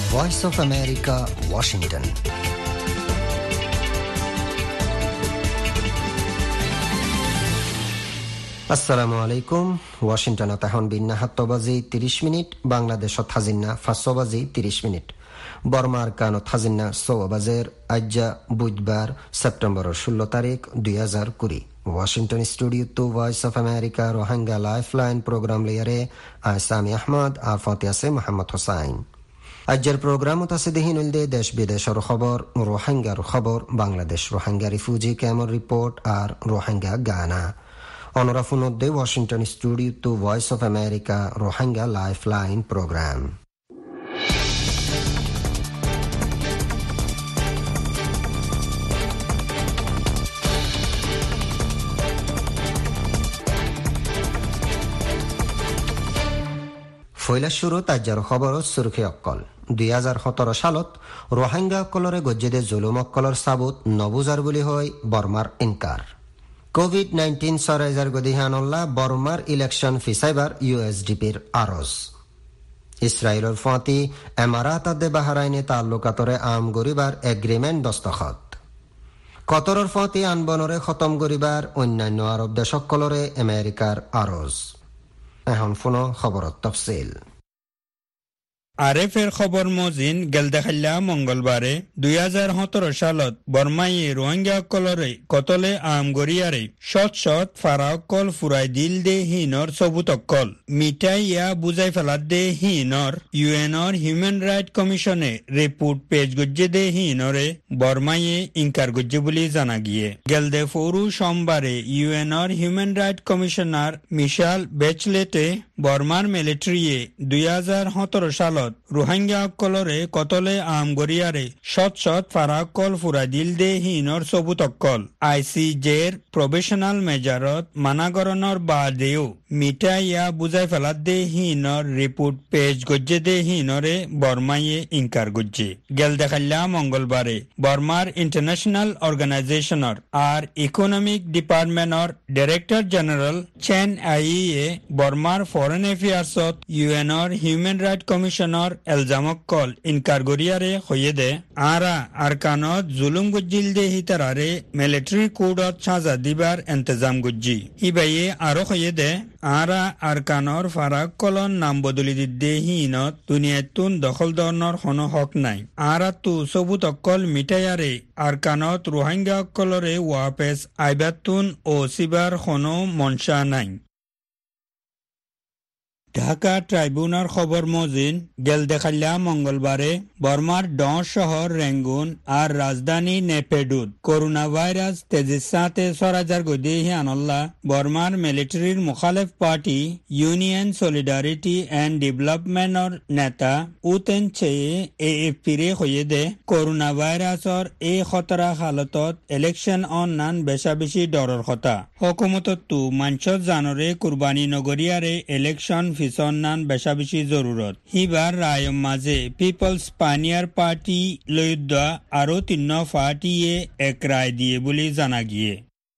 Voice of America, Washington. আসসালামু আলাইকুম। ওয়াশিংটনত এখন বিন্না 7 বাজি 30 মিনিট, বাংলাদেশত হাজিন্না 5 বাজি 30 মিনিট, বর্মার কানত হাজিন্না 6 বাজের। আজ্জা বুধবার সেপ্টেম্বরের 16 তারিখ 2020। Washington studio to Voice of America Rohingya lifeline program লিয়ারে আসামি আহমদ আর ফতিয়াসে মোহাম্মদ হোসাইন। আজ্জের প্রোগ্রামত আছে দেহিনুলদে দেশ বিদেশের খবর, রোহিঙ্গার খবর, বাংলাদেশ রোহিঙ্গা রিফিউজি ক্যাম্পের রিপোর্ট আর রোহিঙ্গা গানা। অনরাফুনদ্দে Washington studio to Voice of America Rohingya lifeline program. ফৈলা শুরু তাজ্জার খবর সুরখি অক্কল। 2017 সালত রোহিঙ্গা অক্কলরে গজ্জেদে জুলুম অক্কলর সাবুত নবুজার বুলি হয় বর্মার ইনকার। কোভিড-19 সরাইজার গদিহানল্লা বর্মার ইলেকশন ফিসাইবার ইউএসডিপির আরজ। ইসরায়েলের ফাঁতি এমারাতাদে বাহারাইনে তাল্লুকাতরে আম গরিবার এগ্রিমেন্ট দস্তখত। কতরের ফাঁতি আনবনরে খতম গরিবার অন্যান্য আরব দেশকলরে আমেরিকার আরজ। এখন ফোনো খবরত তফসিল। আরএফের খবর মজিন গেল দেখাল্লা মঙ্গলবারে 2017 সালত বর্মায়ে রোহিঙ্গা কলরে কতলে আম গরিয়ারে শত ফারাকল ফুরাই দিল দে হিনর সবুতকল মিটাই ইয়া বুঝাই ফেলাত দে হিনর ইউএনর হিউম্যান রাইট কমিশনে রিপোর্ট পেজ গজ্জে দে হিনরে বর্মায়ে ইনকার গজ্জে বলে জানা গিয়ে। গেল দে ফরু সোমবারে ইউএনর হিউম্যান রাইট কমিশনার মিশাল বেচলেটে বর্মার মিলিটারিয়ে 2017 সালত রোহিঙ্গা কলরে কতলে আম গরিয়ারে শত ফারাকল ফুরা দিল দে হিনর সবুতকল আইসিজের প্রফেশনাল মেজারত মানাগরণর বাদেও মিটাই ইয়া বুঝাই ফেলাত দে হিনর রিপোর্ট পেজ গজ্জে দে হিনরে বর্মায়ে ইনকার গজ্জে। গেল দেখাল্লা মঙ্গলবারে বর্মার ইন্টারন্যাশনাল অর্গানাইজেশনর আর ইকোনমিক ডিপার্টমেন্টর ডাইরেক্টর জেনারেল চেন আইয়ে বর্মার ফরেন এফেয়ার্সত ইউএনর হিউম্যান রাইট কমিশনৰ এলজামকল ইনকার গরিয়ারে হইয়ে দে আরা আরকানত জুলুম গজ্জিল দে হিতারারে মিলিটারি কোডত সাজা দিবার ইন্তজাম গজ্জি। হিবাইয়ে আরো হইয়ে দে আরা আরকানর ফারাক কলন নাম বদলি দিতে হিনত দুনিয়াতুন দখল দর্ণর কোনো হক নাই। আরা তু সবুত অকল মিটাইয়ারে আরকানত রোহিঙ্গা অকলরে ওয়াপেস আইবাতুন ও সিবার কোনো মনসা নাই। ঢাকা ট্রাইব্যুনাল খবর মজিন গেল দেখাল্লা মঙ্গলবারে বর্মার 10 শহর রেঙ্গুন আর রাজধানী নেপেডুত করোনা ভাইরাস তেজির সাথে সরাজার গদি হিয়ানল্লা বর্মার মিলিটারির মুখালেফ পার্টি ইউনিয়ন সলিডারিটি এন্ড ডেভেলপমেন্টর নেতা উতেন চেয়ে এএফপিরে হইয়ে দে করোনা ভাইরাসর এই খতরা হালতত ইলেকশন অন্যান বেশা বেশি ডরর কথা। হকুমতত তু মাঞ্চত জানরে কুরবানি নগরিয়ারে ইলেকশন ফিসন্নান বেশা বেশি জরুরত। হিবার রায়ম মাঝে পিপলস পানিয়ার পার্টি লয়ুদ্ধা আরো 3 পার্টিয়ে এক রায় দিয়ে বলে জানা গিয়ে।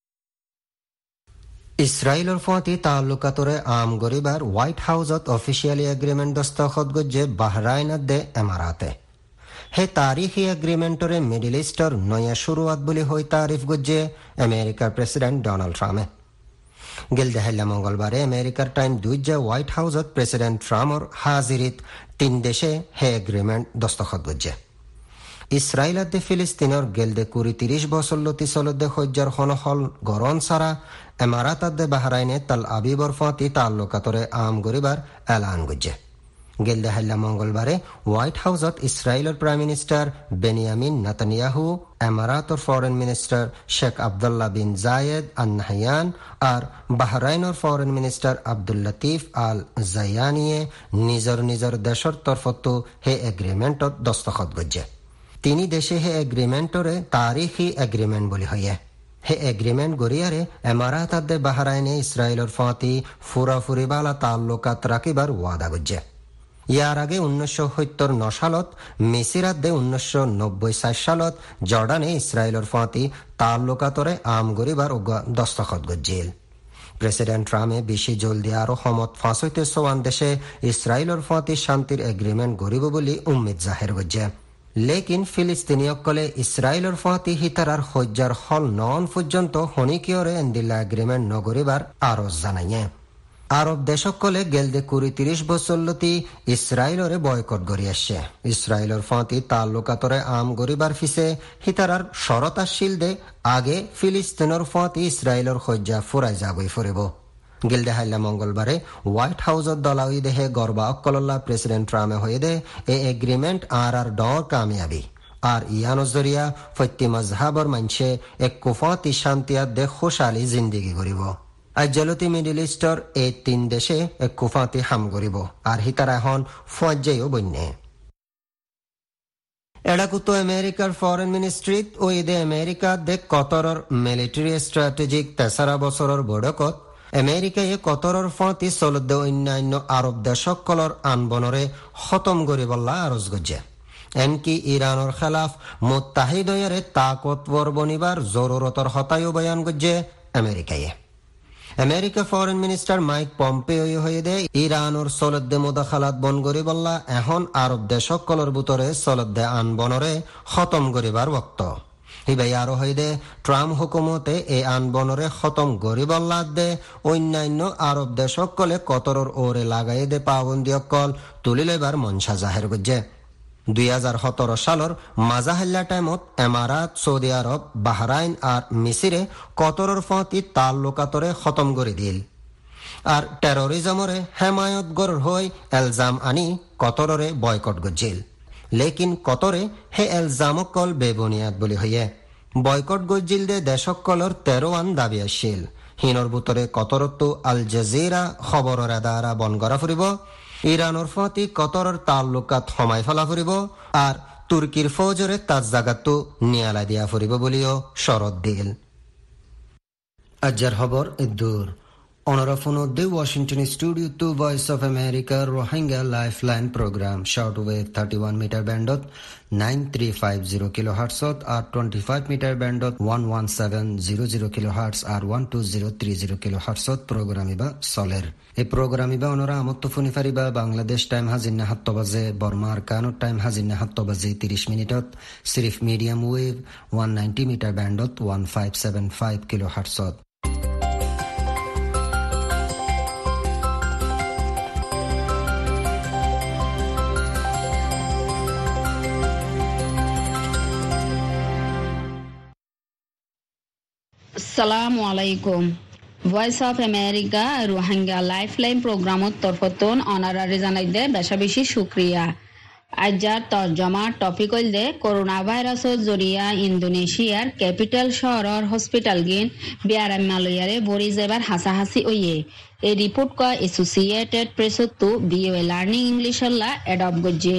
ইসরায়েলের ফাঁতি তাল্লুকাতরে আম গরিবার হোয়াইট হাউসত অফিসিয়ালি এগ্রিমেন্ট দস্তখত গজ্জে বাহরাইনত দে এমারাতে। হে তারিখি এগ্রিমেন্টরে মিডল ইস্টর নয়া শুরুয়াত বলে হই তারিফ গজ্জে আমেরিকার প্রেসিডেন্ট ডোনাল্ড ট্রাম্পে। গেল দেহাল্লা মঙ্গলবারে আমেরিকার টাইম দুইজা হোয়াইট হাউসত প্রেসিডেন্ট ট্রাম্পর হাজিরিত 3 দেশে হে এগ্রিমেন্ট দস্তখত গজ্জে। ইসরায়েল আদে ফিলিস্তিনের গেলদে 30 বছর লতি চলদে সজ্জার খনহল গরন সারা এমারাত আদে বাহরাইনে তাল আবিবর ফাঁতি তাল্লুকাতরে আম গরিবার এলান গজ্জে। গেল দেহাল্লা মঙ্গলবারে হোয়াইট হাউসত ইসরায়েলের প্রাইম মিনিস্টার বেনিয়ামিন নেতানিয়াহু, এমারাতর foreign minister Sheikh Abdullah bin Zayed Al Nahyan আর বাহরাইনের foreign minister Abdul Latif Al জায়ানিয়ে নিজর নিজর দেশের তরফত হে এগ্রিমেন্টত দস্তখত গজ্জে। 3 দেশে হে এগ্রিমেন্টরে তারিখি এগ্রিমেন্ট বলি হইয়ে। হে এগ্রিমেন্ট গরিয়ারে এমারাত আদে বাহরাইনে ইসরায়েলের ফাঁতি ফুরাফুরি বালা তাল্লুকাত রাখিবার ওয়াদা গজ্জে। ইয়ার আগে 1979 সালত মিসিরাত দে 1990 সালত জর্ডানে ইসরায়েলের ফাঁতি তাল্লুকাতরে আম গরিবার দস্তখত গজ্জিল। প্রেসিডেন্ট ট্রাম্পে বেশি জলদি আরো সমত ফাঁসইতে সোয়ান দেশে ইসরায়েলের ফাঁতি শান্তির এগ্রিমেন্ট গরিব বলে উম্মিদ জাহের করছে। লেকিন ফিলিস্তিনীয়কলে ইসরায়েলের ফাঁতি হিতারার হজ্জার হল নন পর্যন্ত হনিকিয়রে এন্দিল্লা এগ্রিমেন্ট নগরিবার আরো জানাইয়ে। আরব দেশকলে গেলদে 20-30 বছরলতি ইসরায়েলরে বয়কট গড়ি আসছে। ইসরায়েলের ফাঁতি তাল্লুকাতরে আম গরিবার ফিসে হিতারার শরতাশীল দে আগে ফিলিস্তিনের ফাঁতি ইসরায়েলের হজ্জা ফুরাই যাবই ফুরিব। গিলদে হাইলা মঙ্গলবারে হোয়াইট হাউসত দলাউই দেহে গর্বা অকল্লা প্রেসিডেন্ট ট্রাম্পে হয়ে দে এ এগ্রিমেন্ট আর ডর কামিয়াবি আর ইয়ানো জরিয়া ফত্যি মজহাবর মানছে এক কুফাতি শান্তিয়াত দে খুশালি জিন্দিগি করিব। আজ্জালতি মিডল ইস্টর এই 3 দেশে এক কুফাতি হাম করিব আর হিতারা এখন ফজ্জাইও বন্যে। এডাকুতো আমেরিকার ফরেন মিনিস্ট্রিত ও ইদে আমেরিকা দে কতরর মিলিটারি স্ট্র্যাটেজিক 3 বছরের বৈঠকত আমেরিকায় কতরর ফাঁতি চলতে অন্যান্য আরব দেশকলর আনবনরে খতম করিবল্লা আরজ গজ্জে। এনকি ইরানের খেলাফ মুত্তাহিদয়রে তাকতবর বনিবার জরুরতর হতায়ও বয়ান গজ্জে আমেরিকায়। America foreign minister Mike Pompeo হয়ে দে ইরানোর সলদ্দে মুদাখালাত বন গরিবল্লা এখন আরব দেশকলর ভিতরে সলদ্দে আনবনরে খতম করিবার বক্ত। হিবাই আরো হয়ে দে ট্রাম্প হুকুমতে এই আনবনরে খতম গরিবল্লা দে অন্যান্য আরব দেশকলে কতরর ওরে লাগাই দে পাবন্দি অকল তুলি লইবার মনসা জাহের করছে। 2017 সালের মাজাহাল্লা টাইমত এমারাত, সৌদি আরব, বাহরাইন আর মিসিরে কতরর ফাঁতি তাল্লুকাতরে খতম করে দিল আর টেরোরিজমরে হেমায়ত গর হই এলজাম আনি কতররে বয়কট গজ্জিল। লেকিন কতরে হে এলজামকল বেবুনিয়াদ বলি হইয়ে বয়কট গজ্জিল দে দেশকলর 13 দাবি আসছিল। হিনর ভিতরে কতরতো আল জাজিরা খবরের আদারা বন করা ফুরিব, ইরানের ফাঁতি কতরর তাল্লুকাত সমাই ফেলা ফুরিব আর তুর্কির ফৌজরে তার জাগাতো নিয়ালা দিয়া ফুরিব বলিও শরত দিল। আজ্জার খবর ইদুর অনরাফুনদ্দে Washington studio to Voice of America Rohingya lifeline program short wave 31 meter ব্যান্ডত 9350 কিলোহার্টজত আর 25 মিটার ব্যান্ডত 11700 কিলোহার্টজ আর 12030 কিলোহার্টজত প্রোগ্রামিবা চলের। এই প্রোগ্রামিবা অনরা আমত্ত ফুনি ফারিবা বাংলাদেশ টাইম হাজিন্না 7 বাজে, বর্মার কানুর টাইম হাজিন্না 7 বাজে 30 মিনিটত সিরিফ মিডিয়াম ওয়েভ 190 মিটার ব্যান্ডত 1575 কিলোহার্টজত। আসসালামু আলাইকুম। Voice of America Rohingya lifeline প্রোগ্রামত তরফতন অনারারি জানাইদে বেশা বেশি শুক্রিয়া। আজ্জার তর্জমা টপিক হইলদে করোনা ভাইরাসর জরিয়া ইন্দোনেশিয়ার ক্যাপিটাল শহরের হসপিটাল গিন বিয়ারামালয়ারে বরি যাবার হাসাহাসি ওয়ে এই রিপোর্ট কয় এসোসিয়েটেড প্রেসতো বিওএ লার্নিং ইংলিশল্লা এডপ গজ্জে।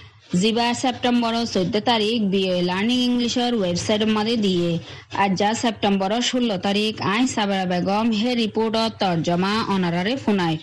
22 সেপ্টেম্বর 14 তারিখ বিওএ লার্নিং ইংলিশের ওয়েবসাইট মাদে দিয়ে আজ্জা সেপ্টেম্বর 16 তারিখ আই সাবেরা বেগম হে রিপোর্টত তর্জমা অনারারে ফুনাই।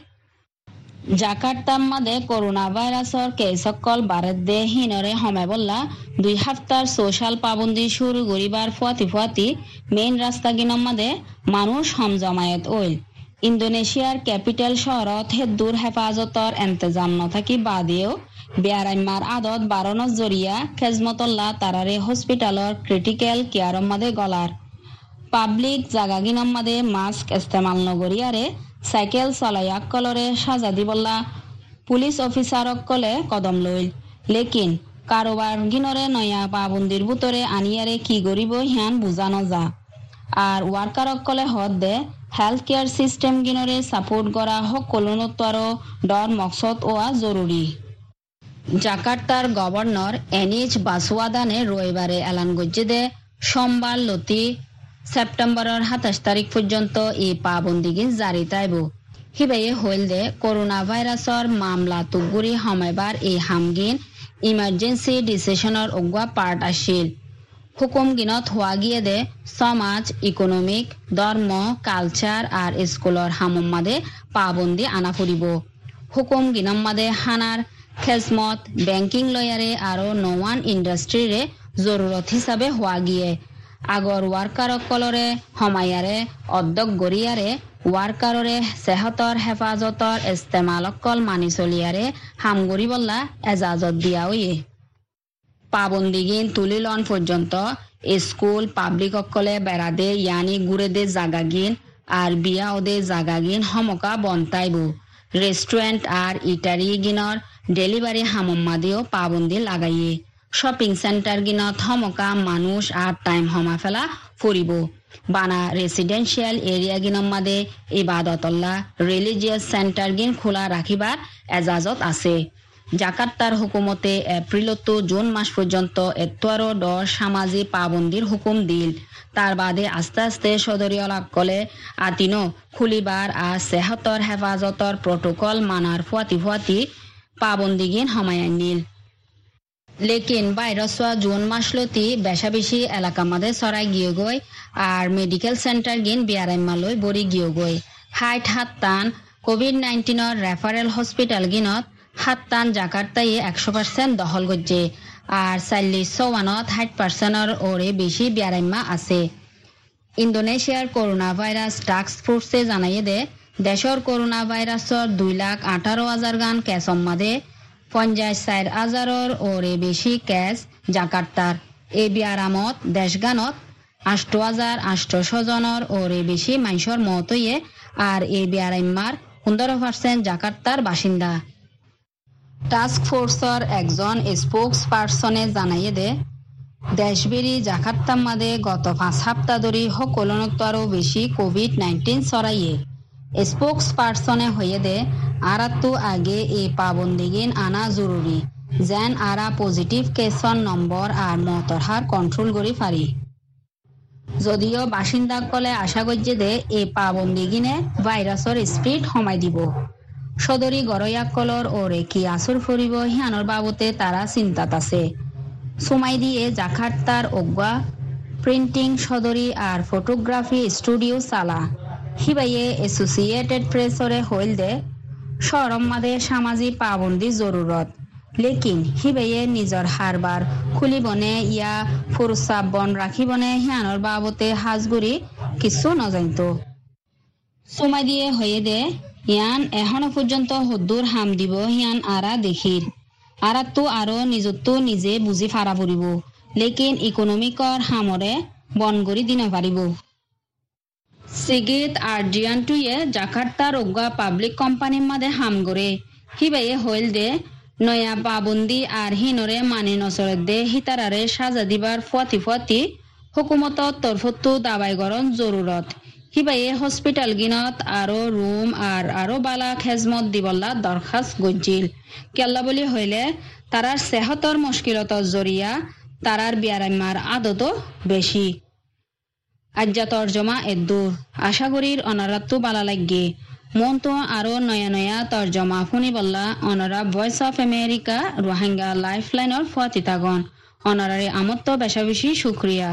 জাকার্তার মাদে করোনা ভাইরাসর কেসকল বারেদ দে হিনরে হমে বললা 2 হাফতার সোশ্যাল পাবন্দি শুরু করিবার ফুয়াতি মেইন রাস্তা গিনম মাদে মানুষ হম জমায়েত ওইল। ইন্দোনেশিয়ার ক্যাপিটাল শহরত হেদুর হেফাজতর এন্তেজাম নথাকি বাদেও বেয়ারাইমার আদত বারণত জরিয়া খেজমতল্লা তারারে হসপিটালর ক্রিটিক্যাল কেয়ারম মাদে গলার পাবলিক জাগাগিনম মাদে মাস্ক ইস্তেমাল নগরিয়ারে সাইকেল চলাইয়াক কলরে সাজা দিবল্লা পুলিশ অফিসারক কলে কদম লইল। লেকিন কারোবার গিনরে নয়া পাবন্দির বুতরে আনিয়ারে কি গরিব হিয়ান বুঝানো যা আর ওয়ার্কারক কলে হদ দে হেলথ কেয়ার সিস্টেম গিনরে সাপোর্ট করা সকলোনত্বর ডর মকসদ ওয়া জরুরি। জাকার্তার গভর্নর এনএইচ বাসওয়াদানে রবিবারে এলান গজ্জে দে সোমবার লতি সেপ্টেম্বরের 27 তারিখ পর্যন্ত এই পাবন্দিগিন জারি তাইব। হিবাইয়ে হইল দে করোনা ভাইরাসর মামলা তুগুরি হমাইবার এই হামগিন ইমার্জেন্সি ডিসিশনের অগুয়া পার্ট আসিল। হুকুম গিনত হওয়া গিয়ে দে সমাজ, ইকোনমিক, ধর্ম, কালচার আর স্কুলর হামম মাদে পাবন্দি আনা ফুরিব। হুকুম গিনম মাদে হানার খেজমত, ব্যাংকিং লয়ারে আরো নওয়ান ইন্ডাস্ট্রিরে জরুরত হিসাবে হওয়া গিয়ে আগর ওয়ার্কার কলরে হমায়ারে অধ্যক গরিয়ারে ওয়ার্কাররে সেহতর হেফাজতর ইস্তেমালকল মানি চলিয়ারে হামগরি বল্লা এজাজত দিয়া হইয়ে পাবন্দিগিন তুলিলন পর্যন্ত স্কুল পাবলিক অকলে বেড়াদে ইয়ানি গুড়েদে জাগাগিন আর বিয়া ওদে জাগাগিন হমকা বন্তাইব রেস্টুরেন্ট আর ইটারি গিনর ডেলিভারি হামম্মাদিও পাবন্দি লাগাইয়ে শপিং সেন্টার গিনত হমকা মানুষ আর টাইম হমা ফেলা ফুরিব বানা রেসিডেন্সিয়াল এরিয়া গিনম্মাদে ইবাদতল্লাহ রিলিজিয়াস সেন্টার গিন খোলা রাখিবার এজাজত আছে জাকার্তার হুকুমতে এপ্রিলত জুন মাস পর্যন্ত এত্তর ডর সামাজিক পাবন্দির হুকুম দিল তার বাদে আস্তে আস্তে সদরীয় কলে আতিনো খুলিবার আর সেহতর হেফাজতর প্রোটোকল মানার ফুয়াতি পাবন্দিগিন হমায়ান নিল লেকিন ভাইরাসওয়া জুন মাসলতি বেশা বেশি এলাকা মাদে সরাই গিয়ে গই আর মেডিকেল সেন্টার গিন বিয়ারাইমালই বড়ি গিয়ে গই হাইট হাত্তান কোভিড-19 রেফারেল হসপিটাল গিনত হাত্তান জাকার্তায় 100% দখল গজ্জে আর 40-54 60% ওরে বেশি বিয়ারাইমা আছে ইন্দোনেশিয়ার করোনা ভাইরাস টাস্ক ফোর্সে জানাইয়ে দে দেশর করোনা ভাইরাসর 2,18,000 গান কেস সম্মাদে 54,000 ওরে বেশি কেস জাকার্তার এ বিয়ারামত দেশগানত 8,800 জনের ওরে বেশি মানুষের মত হইয়ে আর এ বিয়ারাইমার 15% জাকার্তার বাসিন্দা টাস্ক ফোর্সর একজন স্পোক্স পার্সনে জানাইয়ে দে দেশবেরি জাকার্তার মাদে গত 5 সপ্তাহ ধরে সকলনত্বরও বেশি কোভিড-19 ছড়াইয়ে স্পোক্স পার্সনে হয়ে দে আরাত্তু আগে এই পাবন্দিগিন আনা জরুরি যেন আরা পজিটিভ কেসর নম্বর আর মতর হার কন্ট্রোল করি পারি যদিও বাসিন্দা কলে আশা করছে দে এই পাবন্দিগিনে ভাইরাসর স্পিড কমাই দিব সদরি গরয়াকলর ওরে কি আসর ফুরিব হিয়ানোর বাবতে তারা চিন্তাত আছে সুমাই দিয়ে জাকার্তার অজ্ঞা প্রিন্টিং সদরি আর ফটোগ্রাফি স্টুডিও চালা হিবাইয়ে এসোসিয়েটেড প্রেসরে হইল দে শরম্মাদে সামাজিক পাবন্দি জরুরত লেকিন হিবাইয়ে নিজর হারবার খুলিবনে ইয়া ফুরসাব বন রাখিবনে হিয়ানোর বাবতে হাজগুড়ি কিছু নজানত সুমাই দিয়ে হয়ে দে ইয়ান এখনো পর্যন্ত হদ্দুর হাম দিব হিয়ান আরা দেখির আরাতো আরো নিজত্ব নিজে বুঝি ফারা পড়িব লেকিন ইকোনমিকর হামরে বন গড়ি দিন পারিব সিগিত আর্জিয়ানটুয়ে জাকার্তার অজ্ঞা পাবলিক কোম্পানির মাদে হাম গড়ে হিবাইয়ে হইল দে নয়া পাবন্দি আর হিনরে মানে নসরের দে হিতারারে সাজা দিবার ফুয়াতি হুকুমতর তরফতো দাবাই গরণ জরুরত হিবাইয়ে হসপিটাল গিনত আরো রুম আর আরো বালা খেজমত দিবল্লা দরখাস্ত গজ্জিল কেল্লা বলি হইলে তারার সেহতর মুশকিলতর জরিয়া তারার বিয়ারাইমার আদত বেশি আজ্জা তর্জমা এদ্দুর আশা করির অনারাত্তু বালা লাগে মন তো আরো নয়া তর্জমা শুনি বল্লা অনারা ভয়েস অফ আমেরিকা রোহিঙ্গা লাইফলাইনের ফুয়াতিতাগন অনারারে আমত্ত বেশা বেশি শুক্রিয়া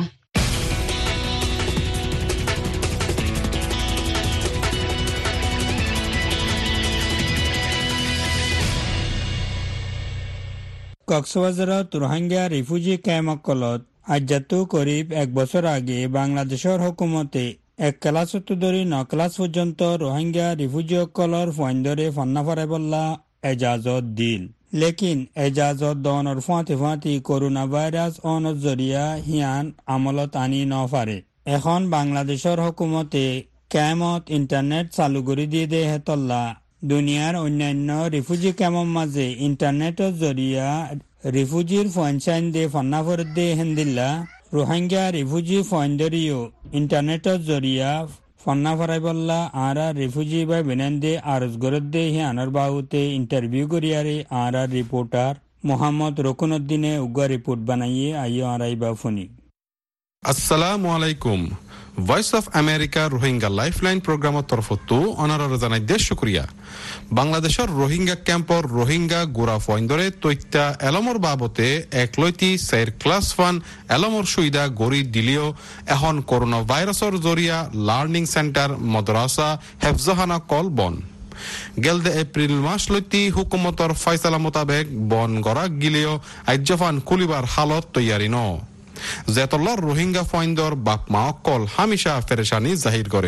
কক্সবাজারত রোহিঙ্গা রিফিউজি ক্যাম্পকলত আজ্জাতো করিব 1 বছর আগে বাংলাদেশের হুকুমতে 1 ক্লাস ধরি 9 ক্লাস পর্যন্ত রোহিঙ্গা রিফিউজি কলর ফাইন্দরে ফান্না ফারাইবল্লা এজাজত দিল লেকিন এজাজত দনের ফাঁতি করোনা ভাইরাস অনর জরিয়া হিয়ান আমলত আনি নফারে এখন বাংলাদেশের হুকুমতে ক্যাম্পত ইন্টারনেট চালু করে দিয়ে দে হেতল্লা দুনিয়ার অন্যান্য রিফিউজি ক্যাম্পের মাঝে ইন্টারনেটের জরিয়া রিফিউজির পঞ্চায়েত দে ফান্নাফর দে হেন্দিল্লা রোহিঙ্গা রিফিউজি ফাইন্দরিও ইন্টারনেটের জরিয়া ফান্না ফারাইবল্লা আর রিফিউজি বা বিনান্দে আরজ গরদ দে হিয়ানোর বাহুতে ইন্টারভিউ করিয়ারে আর রিপোর্টার মোহাম্মদ রকুনউদ্দিনে উগ্র রিপোর্ট বানাইয়ে আইও আরাই বা ফোনি আসসালামু আলাইকুম Voice of America Rohingya lifeline প্রোগ্রামের তরফতো অনারর জানাই দেশ শুক্রিয়া বাংলাদেশের রোহিঙ্গা ক্যাম্পর রোহিঙ্গা গোড়া ফইন্দরে তৈত্যা এলমর বাবতে একলৈতি 4 ক্লাস ফান এলমর সুবিধা গড়ি দিলেও এখন করোনা ভাইরাসর জরিয়া লার্নিং সেন্টার মাদ্রাসা হেফজহানা কল বন গেলদে এপ্রিল মাস লইতি হুকুমতর ফয়সালা মোতাবেক বন গড়া গিলেও আজ্জফান খুলিবার হালত তৈয়ারি ন জেতল্লার রোহিঙ্গা ফইন্দর বাপমা অকল হামিশা ফেরেশানি জাহির করের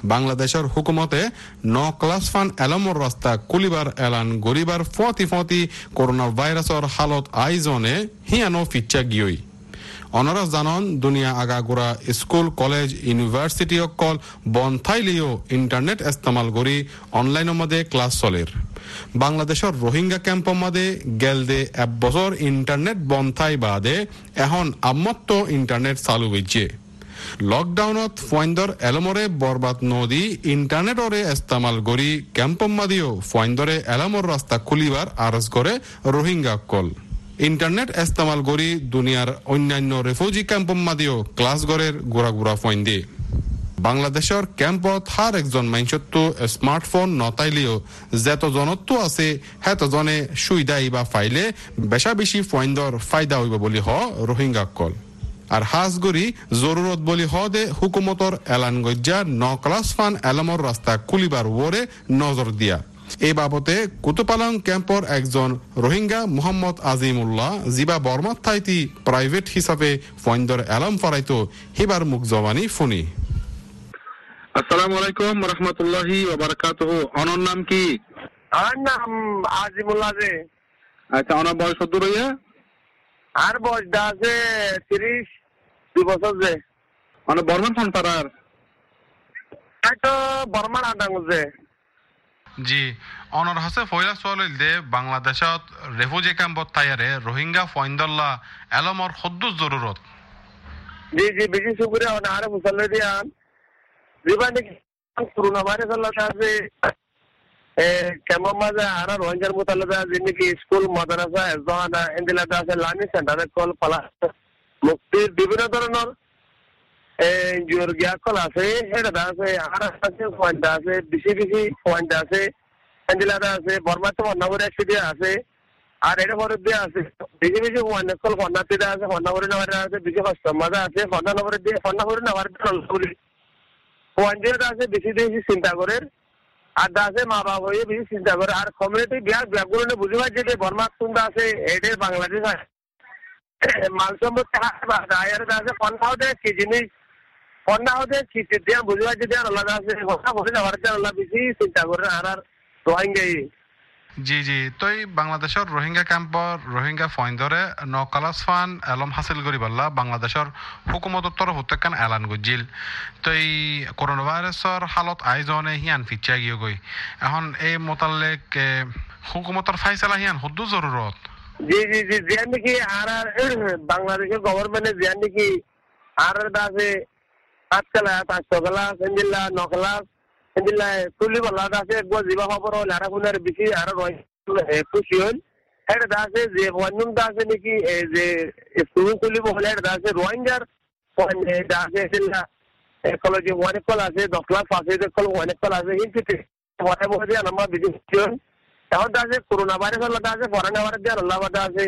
বাংলাদেশের হুকুমতে 9 ক্লাস ফান এলমর রাস্তা কুলিবার এলান গরিবার ফতি করোনা ভাইরাসর হালত আইজনে হিয়ানো ফিচ্চা গিয়ই অনরা জানন দুনিয়া আগাগোড়া স্কুল কলেজ ইউনিভার্সিটি অকল বন থাইলেও ইন্টারনেট ইস্তেমাল করি অনলাইনের মধ্যে ক্লাস চলের বাংলাদেশের রোহিঙ্গা ক্যাম্পর মধ্যে গেলদে এক বছর ইন্টারনেট বন থাই বাদে এখন আমত্ত ইন্টারনেট চালু হয়েছে লকডাউনত ফাইন্দর এলমরে বরবাদ নদী ইন্টারনেটরে ইস্তেমাল করি ক্যাম্পর মধ্যেও ফাইন্দরে এলমর রাস্তা খুলিবার আরজ করে রোহিঙ্গা কল ইন্টারনেট ইস্তেমাল করি দুনিয়ার অন্যান্য রেফিউজি ক্যাম্পর মধ্যেও ক্লাস গড়ের গোড়া ফাইন্দে বাংলাদেশের ক্যাম্পত হার একজন মানুষত্ব স্মার্টফোন নতাইলেও যেত জনত্ব আছে হেত জনে সুবিধাই বা ফাইলে বেশি ফাইন্দর ফায়দা হইব বলি হ রোহিঙ্গা কল আর হাজগরি জরুরত বলি হ দে হুকুমতর এলান গজ্জা 9 ক্লাস ফান এলামর রাস্তা কুলিবার ওরে নজর দিয়া এই বাবতে কুতুপালং ক্যাম্পর একজন রোহিঙ্গা মোহাম্মদ আজিমুল্লাহ জিবা বর্মাত থাইতি প্রাইভেট হিসাবে ফাইন্দর এলাম ফরাইতো হিবার মুখ জবানি ফোনি আসসালামু আলাইকুম ওয়া রাহমাতুল্লাহি ওয়া বারাকাতুহু। অনর নাম কি? আমার নাম আজিমুল্লাহ রে। আচ্ছা, অনর বয়স কত রইয়া? আর বয়স আছে 32 বছর যে। অনর বর্মান ফোন পারার। তো বর্মান আদাং যে। জি অনর হাসে ফয়লা সোয়ালিল দে বাংলাদেশত রেফিউজি ক্যাম্পত তায়ারে রোহিঙ্গা ফাইন্দল্লাহ এলমর হদ্দুস জরুরত। জি বেশি শুকরিয়া আর মুসল্লি দিয়ান জীবনে করোনা ভাইরাস আল্লাহ আছে কেমন মাঝে আর রোহিঙ্গার মুতাল্লাদা যিনি স্কুল মাদ্রাসা জহানা ইন্দিলাদা আছে লার্নিং সেন্টারে কল পালা মুক্তির বিভিন্ন ধরনের এনজিওর গিয়াকল আছে এটা আছে আর আছে পয়েন্ট আছে বেশি পয়েন্ট আছে ইন্দিলাদা আছে বর্মাতে মন্নাবরে একসাথে আছে আর এটা পরে দিয়ে আছে বেশি পয়েন্ট কল ফন্নাতে আছে ফন্নাবরে নেওয়ার আছে বেশি কষ্ট মাঝে আছে ফন্নাবরে দিয়ে ফন্নাবরে নেওয়ার বলি পয়েন্ট আছে বেশি চিন্তা করে আর আছে মা বাবা হয়ে বেশি চিন্তা করে আর কমিউনিটি ব্যাগগুলো বুঝে পাচ্ছে যে বর্মা কোনটা আছে এটা বাংলাদেশ মাল সম্পদ আছে ফন্ডাও দেয় কি জিনিস ফন্ডাও দেয় কি বুঝে পাচ্ছে যে আলাদা আছে বলে যাওয়ার আল্লাহ বেশি চিন্তা করে আর রোহিঙ্গাই জি তই বাংলাদেশের রোহিঙ্গা ক্যাম্পর রোহিঙ্গা ফাইন্দরে 9 ক্লাস ফান এলম হাসিল করি বললা বাংলাদেশের হুকুমতের তরফ হতেকান এলান গজিল তই করোনা ভাইরাসর হালত আয়োজনে হিয়ান ফিচ্ছা গিয়ে গই এখন এই মোতালেক হুকুমতের ফাইসালা হিয়ান হদ্দু জরুরত জি জিয়ান নাকি আর বাংলাদেশের গভর্নমেন্টের জিয়ান নাকি আর আছে 8 ক্লাস 5 ক্লাস ইন্দিল্লা 9 ক্লাস ইন্দিল্লা তুলি বলা আছে একবার জিবা খবর হল আর কোনের বেশি আর খুশি হল এটা আছে যে ওয়ানুম আছে নাকি যে স্কুল তুলি বলে এটা আছে রোহিঙ্গার এটা আছে ইন্দিল্লা কলেজে অনেক কল আছে 10 ক্লাস আছে কল অনেক কল আছে হিন্দিতে ওটা বলে আমরা বেশি হল এখন আছে করোনা ভাইরাস আল্লাহ আছে ফরেন ভাইরাস দিয়ে আল্লাহ আছে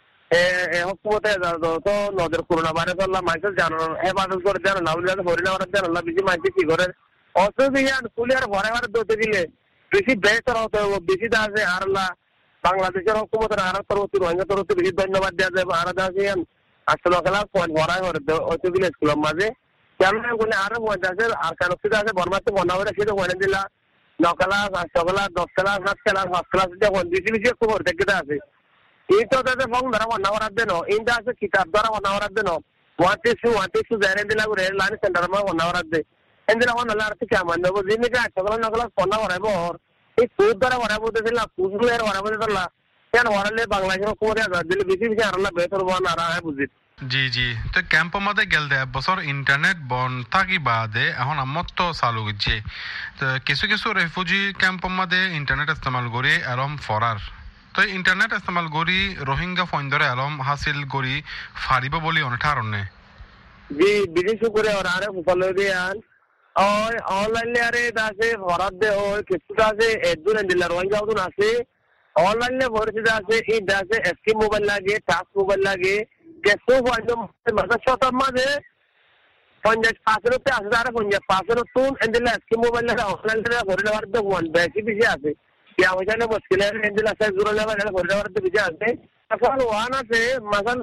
হুকুমতে তো নজর করোনা ভাইরাস আল্লাহ মানুষের জানানো হেফাজত করে জানানো আল্লাহ ফরেন ভাইরাস দিয়ে আল্লাহ বেশি মানুষ কি করে অসুবিধান ফুলি আর ভরে ধরতে দিলে বেশি বেহতর হতে হবে বেশি আছে আর আল্লাহ বাংলাদেশের হুকুমতের আর তরফ রোহিঙ্গা তরফ বেশি ধন্যবাদ দেওয়া যাবে আর আছে আসলে খেলা ভরাই হতে স্কুলের মাঝে কেমন বলে আরো পয়েন্ট আছে আর কেন আছে বর্মাতে মনে করে সেটা বলে দিলা 9 class 8 class 10 class 7 class 5 class যখন বেশি একটু ভর্তি কেটে আছে এইটা তাদের ফর্ম দ্বারা মনে করার দেন ইন্টা আছে কিতাব দ্বারা মনে করার দেন ওয়ান জানেন দিলা করে লাইন সেন্টার মা মনে করার দে এন্দিরা মনে হলো আর কি কেমন দেবো যিনি 8 ক্লাস 9 ক্লাস পড়া করাইব এই কুদ দ্বারা করাইব দিল কুদগুলো এর করাইব দিল কেন ওরালে বাংলাদেশের কোরে দিলে বেশি আর আল্লাহ বেহতর বান আর বুঝি জি তো ক্যাম্প মধ্যে গেল দে বছর ইন্টারনেট বন্ধ থাকি বাদে এখন আমত চালু গেছে তো কিছু রেফিউজি ক্যাম্প মধ্যে ইন্টারনেট ইস্তেমাল করে এলম ফরার তো ইন্টারনেট ইস্তেমাল করি রোহিঙ্গা ফাইন্দরে এলম হাসিল করি ফারিব বলি অনেক ধারণে জি বিদেশি করে ওরা আরে ফলো দিয়ান ওই অনলাইনে আরে আছে ফরাদ দে ওই কিছুটা আছে একদুন দিলা রোহিঙ্গা উদুন আছে অনলাইনে ভর্তি আছে এই আছে এসকি মোবাইল লাগে টাচ মোবাইল লাগে কেসো ফাইন্ড মাদ্রাসা মাঝে 50% আছে আর 50% তুন এন্দিলা এসকি মোবাইল লাগে অনলাইনে ভরে নেওয়ার তো বেশি আছে কি আমাদের মুশকিল আছে এন্দিলা আছে জুড়ে নেওয়ার ভরে নেওয়ার তো বেশি আছে এখন ওয়ান আছে মাসাল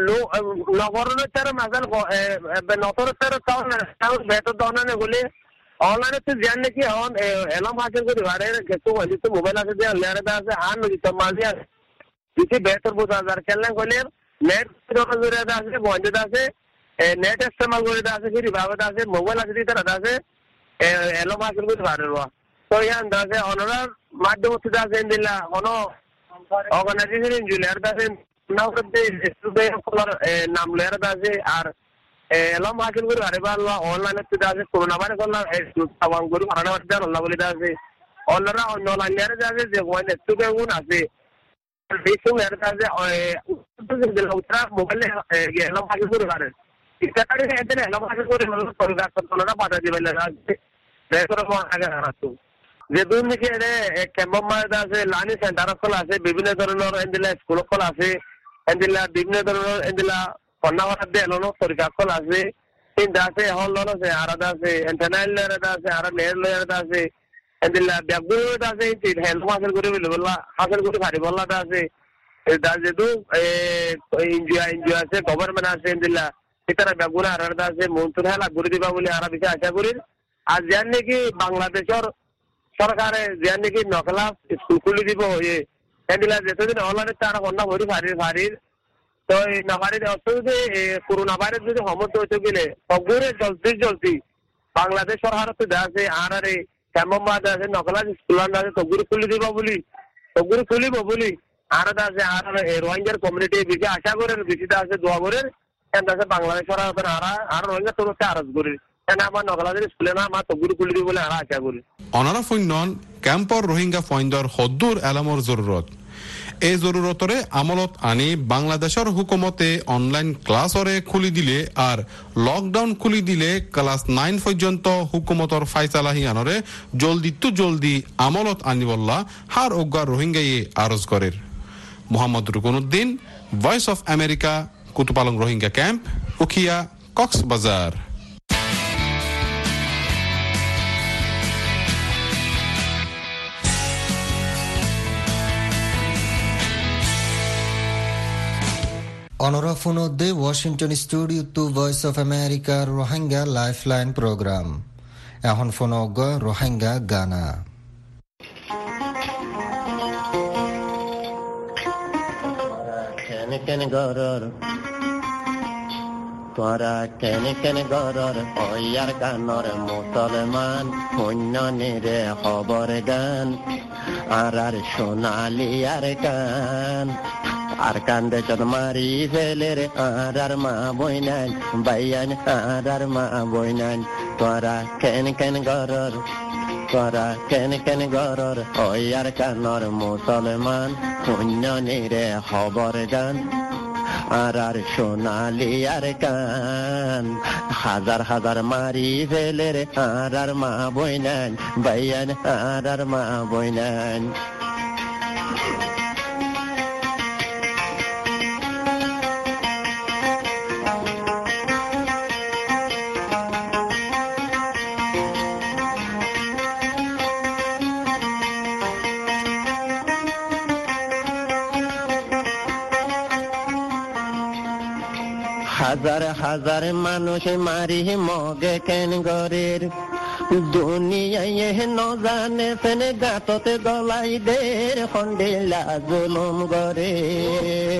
নগরের তার মাসাল নতরের তার টাউন বেতর দনানে বলে অনলাইনে তো জানলে কি হন এলাম হাসিল করে বারে কিছু হইলে তো মোবাইল আছে যে লেয়ারে আছে আর নদী তো মাঝে আছে কিছু বেহতর বোঝার খেলনা কইলে নেট জোরে আছে বন্ধ আছে নেট ইস্তেমাল করে আছে ফিরি ভাবে আছে মোবাইল আছে দিতে আছে এলাম হাসিল করে বারে রোয়া তো ইয়ান আছে অনলাইন মাধ্যমে আছে দিলা অন অর্গানাইজেশন ইঞ্জিনিয়ার আছে নাও করতে স্টুডেন্ট কলার নাম লেয়ারে আছে আর এলাম হাসিল করে বারে বারলা অনলাইনে তো আছে করোনা ভাইরাস কলার তাওয়াং করে হারানা বাড়তে আল্লাহ বলে আছে অনলাইন লেয়ারে আছে যে ওয়ান স্টুডেন্ট আছে বেশি লেয়ারে আছে উত্তরা মোবাইলে এলাম হাসিল করে বারে ইত্যাদি এতে এলাম হাসিল করে সরকার কতটা বাধা দিবে আছে দেখো আগে রাখতো যে দুর্নীতি ক্যাম্পমার আছে লার্নিং সেন্টার খোলা আছে বিভিন্ন ধরনের এন্দিলা স্কুল খোলা আছে এন্দিলা বিভিন্ন ধরনের এন্দিলা কন্যাবাদ দিয়ে এলো তরিকা খোলা আছে তিনটা আছে হল আছে আলাদা আছে ইন্টারনাল লেয়ার আছে আর লেয়ার লেয়ার আছে এন্দিলা ব্যাগগুলো আছে হেলথ হাসিল করে বললা হাসিল করে ভারি বললা আছে যেহেতু এনজিও আছে গভর্নমেন্ট আছে এন্দিলা এটারা ব্যাগগুলো আর আছে মন্ত্রী হেলা করে দিবা বলে আর বেশি আশা করি আর জান নাকি বাংলাদেশের সরকারে যে নাকি নকলা স্কুল খুলে দিব এন্দিলা যেতদিন অনলাইনে তারা কন্যা ভরি ভারির তো এই নাবারির অসুবিধে করোনা ভাইরাস যদি সমস্ত হইতে গেলে সবগুলো জলদি বাংলাদেশ সরকার তো আছে আর ক্যাম্পমাদ আছে নকলা স্কুল আছে সবগুলো খুলে দিব বলি সবগুলো খুলিব বলি আর আছে আর রোহিঙ্গার কমিউনিটি বেশি আশা করেন বেশিটা আছে দোয়া করেন কেন আছে বাংলাদেশ সরকার আর রোহিঙ্গা তোর আরজ করি আমার নকলাদের স্কুলে না আমার সবগুলো খুলে দিব বলে আর আশা করি অনারা ফৈন্যন ক্যাম্পর রোহিঙ্গা ফৈন্দর হদ্দুর এলামর জরুরত এই জরুরতরে আমলত আনি বাংলাদেশের হুকুমতে অনলাইন ক্লাসরে খুলি দিলে আর লকডাউন খুলি দিলে ক্লাস 9 পর্যন্ত হুকুমতর ফাইসালাহি আনরে জলদি আমলত আনিবল্লা হার অজ্ঞার রোহিঙ্গাইয়ে আরজ করের Mohammad Rukonuddin Voice of America Kutupalong Rohingya camp Ukhiya Cox's Bazar অনরা ফোনদে Washington studio to Voice of America Rohingya lifeline program এখন ফোনগ রোহিঙ্গা গানা তোরা কেন কেন গরর ওয়ার গানর মুসলমান পুণ্য নিরে খবর গান আর সোনালি আর গান আর কান্দে চত মারি ফেলের আর মা বইনান বাইয়ান আর মা বইনান তোরা কেন কেন গরর তোরা কেন কেন গরর ওয়ার গানর মুসলমান পুণ্য নিরে খবর গান আর সোনালি আর কান হাজার মারি ফেলের আর মা বইনান বাইয়ান আর মা বইনান হাজার মানুষ মারি মগে কেন গরের দুনিয়ায় ন জানে ফেনে গাততে গলাই দের খন্ডিলা জুলুম গরের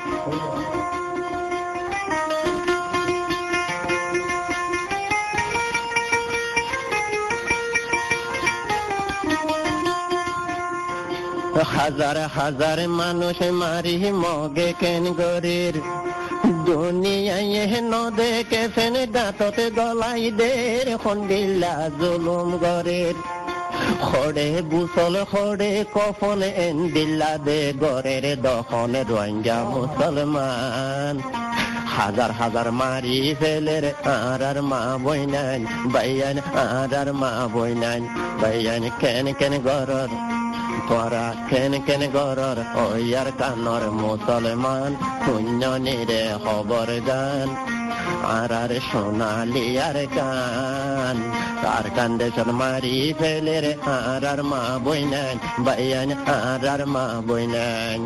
হাজার মানুষ মারি মগে কেন গরের দুনিয়ায় ন দেখে ফেনে গাততে গলাই দের খন্ডিলা জুলুম গরের খড়ে বুসল খড়ে কফন এন্দিল্লা দে গরের দখন রোহিঙ্গা মুসলমান হাজার মারি ফেলের আর মা বইনান বাইয়ান আর মা বইনান বাইয়ান কেন কেন গরর তোরা কেন কেন গরর ওয়ার কানর মুসলমান পুণ্য নিরে খবর গান আর সোনালি আর কান তার কান্দে চল মারি ফেলের আর মা বইনান বাইয়ান আর মা বইনান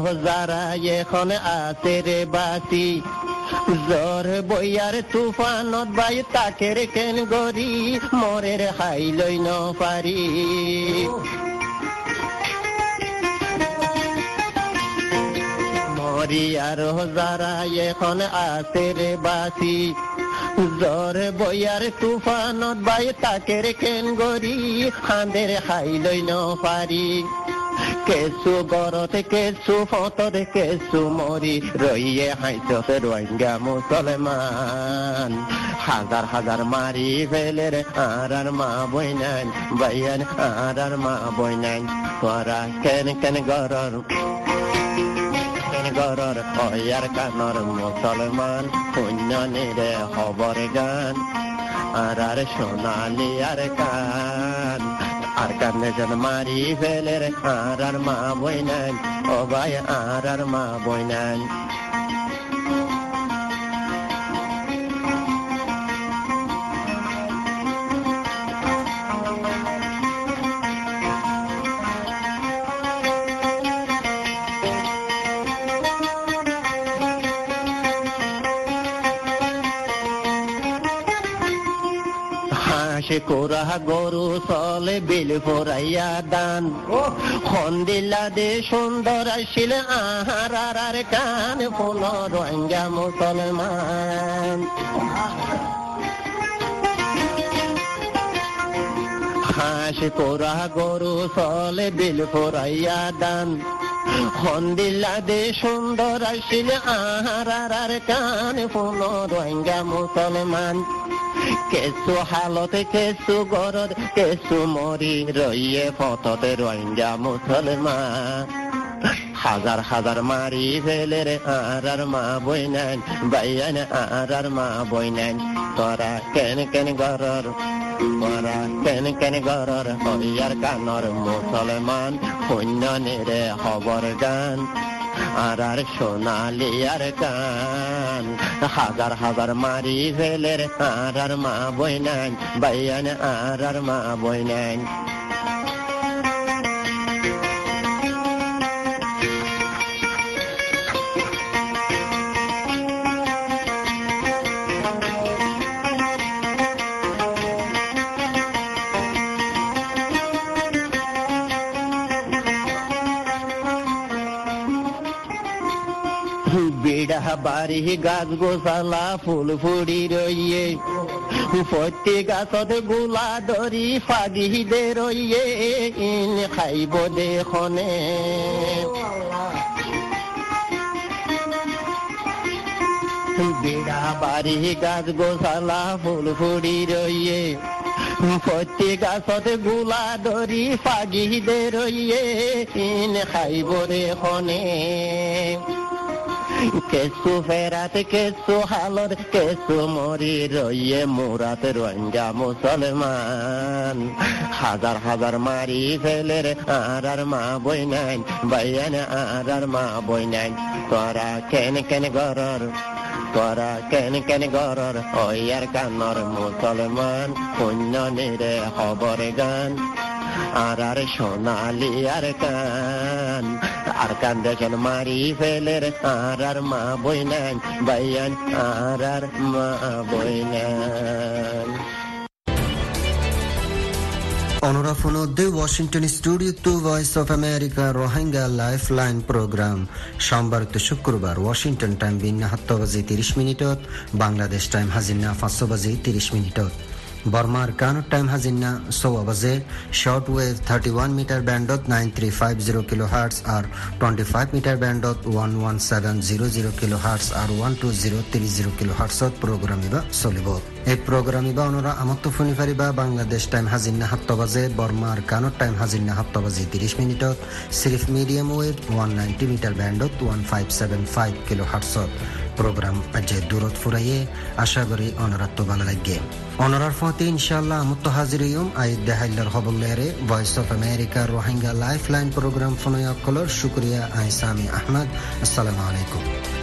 যারা এখন আছে রে বাসি জ্বর বইয়ার তুফানত বাই তাকের কেন গরি মরের হাই লই ন পারি মরি আর যারা এখন আছে রে বাসি জ্বর বইয়ার তুফানত বাই তাকের কেন গরি খান্দের হাই লই ন পারি কেসু গরতে কেসু ফতরে কেসু মরি রইয়ে হাইতে রোহিঙ্গা মুসলমান হাজার হাজার মারি ফেলে রে আর মা বইনান বাইয়ান আর মা বইনান তোরা কেন কেন গরর গরর অয়ার কানর মুসলমান পুণ্য নিরে খবর গান আর সোনালি আর কান আর কানে যেন মারি ফেলে রে আর মা বইনান ও ভাই আর মা বইনান কোরা গরু চলে বিল ফোরাইয়া দান খন্দিলা দে সুন্দর আসিল আহার কান ফুল রোহিঙ্গা মুসলমান হাঁস কোরা গরু চলে বিল ফোরাইয়া দান খন্দিলা দে সুন্দর আসিল আহার কান ফুল রোহিঙ্গা মুসলমান কেসু হালতে কেসু গরদ কেসু মরি রইয়ে ফততে রোহিঙ্গা মুসলমান হাজার হাজার মারি ফেলে রে আর মা বইনান বাইয়ান আর মা বইনান তোরা কেন কেন গরর তোরা কেন কেন গরর হইয়ার কানর মুসলমান পুণ্য নিরে খবর গান আর সোনালি আর কান হাজার হাজার মারি ফেলে রে আর মা বইনান বাইয়ান আর মা বইনান বিড়া বাড়ি গাছ গোসালা ফুল ফুড়ি রইয়ে প্রতি গাছত গোলা ধরি ফাগি দে রইয়ে ইন খাইব দেখনে বিড়া বাড়ি গাছ গোসালা ফুল ফুড়ি রইয়ে প্রতি গাছত গোলা ধরি ফাগি দে রইয়ে ইন খাইব দেখনে কেসু ফেরাতে কেসু হালর কেসু মরি রইয়ে মুরাত রোহিঙ্গা মুসলমান হাজার হাজার মারি ফেলে রে আর মা বইনান বাইয়ান আর মা বইনান তোরা কেন কেন গরর তোরা কেন কেন গরর ওয়ার কানর মুসলমান পুণ্য নিরে খবর গান আর সোনালি আর কান দেখেন মারি ফেলে রে আর মা বইনান বাইয়ান আর মা বইনান Onorafono de Washington Studio to Voice of America Rohingya Lifeline Program সোমবার to শুক্রবার ওয়াশিংটন টাইম বিন্না 7:30 বাংলাদেশ টাইম হাজিনা 5:30 Burma Kano time Hazinna Soabaze shortwave 31 meter bandot 9350 kilohertz or 25 meter bandot 11700 kilohertz or 12030 kilohertz program iba solibo এই program iba onora amatto phone fariba Bangladesh time Hazinna 7 Burma Kano time Hazinna 7:30 sirf medium wave 190 meter bandot 1575 kilohertz program aje durot furaye asha kori onoratto bala lagge onorar fati inshallah amutto haziriyum ay dehailar hobollere Voice of America Rohingya Lifeline program fonoya kolor shukriya ay Sami Ahmad assalamu alaikum